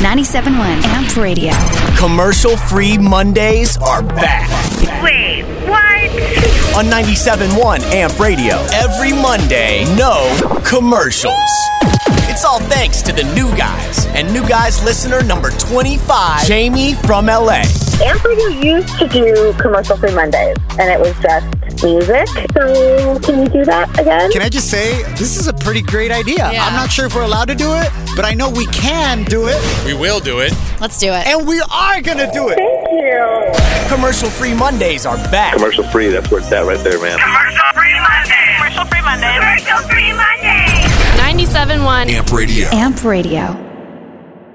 97.1 AMP Radio. Commercial-free Mondays are back. Wait, what? On 97.1 AMP Radio. Every Monday, no commercials. It's all thanks to the New Guys. And New Guys listener number 25, Jamie from LA. AMP Radio used to do commercial-free Mondays, and it was just music. So can you do that again? Can I just say, this is a pretty great idea. Yeah. I'm not sure if we're allowed to do it, but I know we can do it. We will do it. Let's do it. And we are going to do it. Thank you. Commercial-free Mondays are back. Commercial-free, that's where it's at right there, man. Commercial-free Monday. Commercial-free Monday. Commercial-free Monday. 97.1 AMP Radio. AMP Radio.